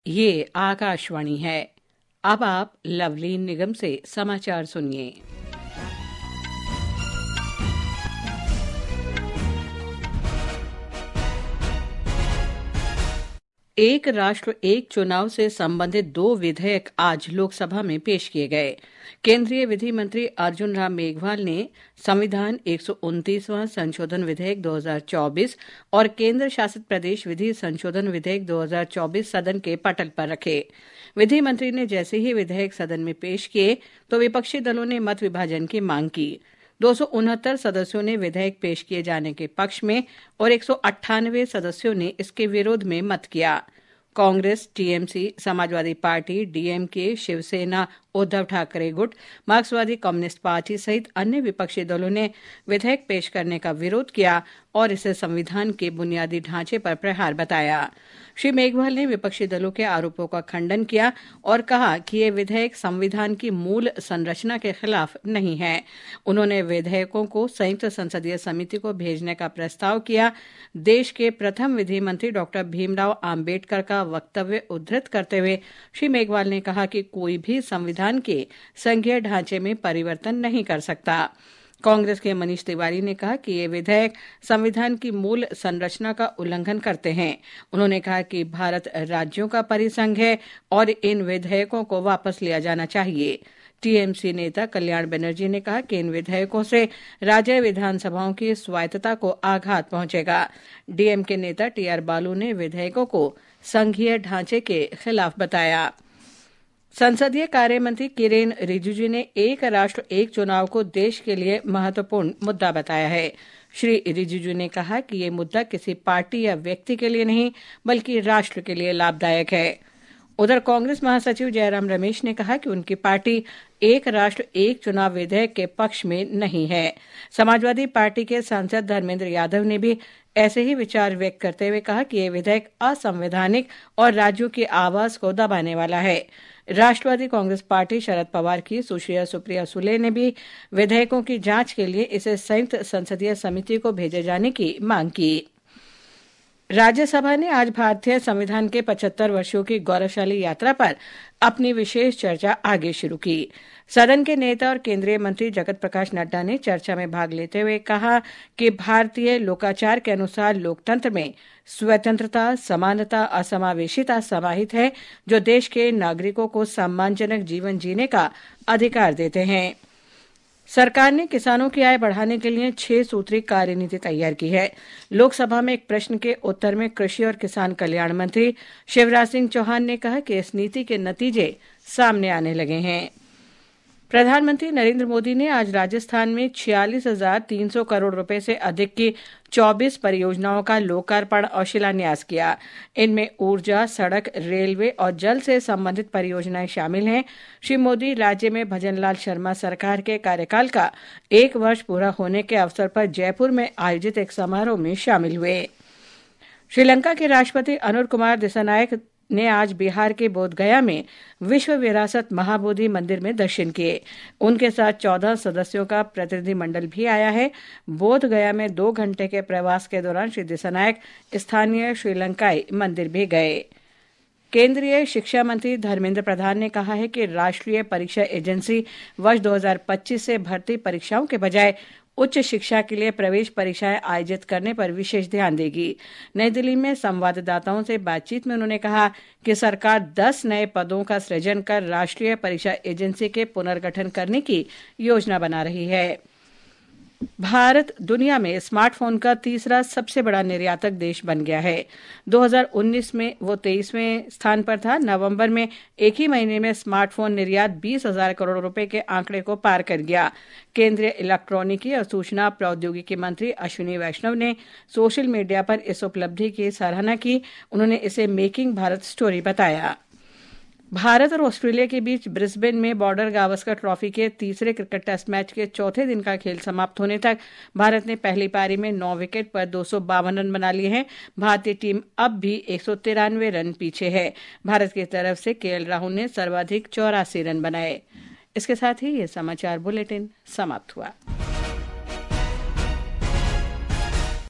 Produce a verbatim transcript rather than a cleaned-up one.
ये आकाशवाणी है। अब आप लवलीन निगम से समाचार सुनिए। एक राष्ट्र एक चुनाव से संबंधित दो विधेयक आज लोकसभा में पेश किए गए। केंद्रीय विधि मंत्री अर्जुन राम मेघवाल ने संविधान एक सौ उनतीसवां संशोधन विधेयक दो हज़ार चौबीस और केंद्र शासित प्रदेश विधि संशोधन विधेयक दो हज़ार चौबीस सदन के पटल पर रखे। विधि मंत्री ने जैसे ही विधेयक सदन में पेश किए तो विपक्षी दलों ने मत विभाजन की मांग की। दो सौ उनहत्तर सदस्यों ने विधेयक पेश किए जाने के पक्ष में और एक सौ अट्ठानवे सदस्यों ने इसके विरोध में मत किया। Congress, TMC, Samajwadi party, DMK, Shiv Sena, Uddhav Thackeray गुट, मार्क्सवादी कम्युनिस्ट पार्टी सहित अन्य विपक्षी दलों ने विधेयक पेश करने का विरोध किया और इसे संविधान के बुनियादी ढांचे पर प्रहार बताया। श्री मेघवाल ने विपक्षी दलों के आरोपों का खंडन किया और कहा कि ये विधेयक संविधान की मूल संरचना के खिलाफ नहीं है। उन्होंने विधेयकों को संयुक्त संसदीय समिति को भेजने का प्रस्ताव किया। देश के प्रथम विधि मंत्री डॉक्टर भीमराव आम्बेडकर का वक्तव्य उद्धृत करते हुए श्री मेघवाल ने कहा कि कोई भी संविधान के संघीय ढांचे में परिवर्तन नहीं कर सकता। कांग्रेस के मनीष तिवारी ने कहा कि ये विधेयक संविधान की मूल संरचना का उल्लंघन करते हैं। उन्होंने कहा कि भारत राज्यों का परिसंघ है और इन विधेयकों को वापस लिया जाना चाहिए। टीएमसी नेता कल्याण बनर्जी ने कहा कि इन विधेयकों से राज्य विधानसभाओं की स्वायत्तता को आघात पहुंचेगा। डीएमके नेता टीआर बालू ने विधेयकों को संघीय ढांचे के खिलाफ बताया। संसदीय कार्य मंत्री किरेन रिजिजू ने एक राष्ट्र एक चुनाव को देश के लिए महत्वपूर्ण मुद्दा बताया है। श्री रिजिजू ने कहा कि ये मुद्दा किसी पार्टी या व्यक्ति के लिए नहीं बल्कि राष्ट्र के लिए लाभदायक है। उधर कांग्रेस महासचिव जयराम रमेश ने कहा कि उनकी पार्टी एक राष्ट्र एक चुनाव विधेयक के पक्ष में नहीं है। समाजवादी पार्टी के सांसद धर्मेंद्र यादव ने भी ऐसे ही विचार व्यक्त करते हुए कहा कि यह विधेयक असंवैधानिक और राज्यों की आवाज को दबाने वाला है। राष्ट्रवादी कांग्रेस पार्टी शरद पवार की सुश्री सुप्रिया सुले ने भी विधेयकों की जांच के लिए इसे संयुक्त संसदीय समिति को भेजे जाने की मांग की। राज्यसभा ने आज भारतीय संविधान के पचहत्तर वर्षों की गौरवशाली यात्रा पर अपनी विशेष चर्चा आगे शुरू की। सदन के नेता और केंद्रीय मंत्री जगत प्रकाश नड्डा ने चर्चा में भाग लेते हुए कहा कि भारतीय लोकाचार के अनुसार लोकतंत्र में स्वतंत्रता, समानता, असमावेशिता समाहित है, जो देश के नागरिकों को सम्मानजनक जीवन जीने का अधिकार देते हैं। सरकार ने किसानों की आय बढ़ाने के लिए छह सूत्री कार्यनीति तैयार की है। लोकसभा में एक प्रश्न के उत्तर में कृषि और किसान कल्याण मंत्री शिवराज सिंह चौहान ने कहा कि इस नीति के नतीजे सामने आने लगे हैं। प्रधानमंत्री नरेंद्र मोदी ने आज राजस्थान में छियालीस हजार तीन सौ करोड़ रुपए से अधिक की चौबीस परियोजनाओं का लोकार्पण और शिलान्यास किया। इनमें ऊर्जा, सड़क, रेलवे और जल से संबंधित परियोजनाएं शामिल हैं। श्री मोदी राज्य में भजनलाल शर्मा सरकार के कार्यकाल का एक वर्ष पूरा होने के अवसर पर जयपुर में आयोजित एक समारोह में शामिल हुए। श्रीलंका के राष्ट्रपति अनुर कुमार दिसानायक ने आज बिहार के बोधगया में विश्व विरासत महाबोधि मंदिर में दर्शन किए। उनके साथ चौदह सदस्यों का प्रतिनिधिमंडल भी आया है। बोधगया में दो घंटे के प्रवास के दौरान श्री दिसानायक स्थानीय श्रीलंकाई मंदिर भी गए। केंद्रीय शिक्षा मंत्री धर्मेंद्र प्रधान ने कहा है कि राष्ट्रीय परीक्षा एजेंसी वर्ष दो हज़ार पच्चीस से भर्ती परीक्षाओं के बजाय उच्च शिक्षा के लिए प्रवेश परीक्षाएं आयोजित करने पर विशेष ध्यान देगी। नई दिल्ली में संवाददाताओं से बातचीत में उन्होंने कहा कि सरकार दस नए पदों का सृजन कर राष्ट्रीय परीक्षा एजेंसी के पुनर्गठन करने की योजना बना रही है। भारत दुनिया में स्मार्टफोन का तीसरा सबसे बड़ा निर्यातक देश बन गया है। दो हज़ार उन्नीस में वो तेईसवें स्थान पर था। नवंबर में एक ही महीने में स्मार्टफोन निर्यात बीस हजार करोड़ रुपए के आंकड़े को पार कर गया। केंद्रीय इलेक्ट्रॉनिकी और सूचना प्रौद्योगिकी मंत्री अश्विनी वैष्णव ने सोशल मीडिया पर इस उपलब्धि की सराहना की। उन्होंने इसे मेकिंग भारत स्टोरी बताया। भारत और ऑस्ट्रेलिया के बीच ब्रिस्बेन में बॉर्डर गावस्कर ट्रॉफी के तीसरे क्रिकेट टेस्ट मैच के चौथे दिन का खेल समाप्त होने तक भारत ने पहली पारी में नौ विकेट पर दो सौ बावन रन बना लिए हैं। भारतीय टीम अब भी एक सौ तिरानवे रन पीछे है। भारत की तरफ से केएल राहुल ने सर्वाधिक चौरासी रन बनाए। इसके साथ ही ये समाचार बुलेटिन समाप्त हुआ।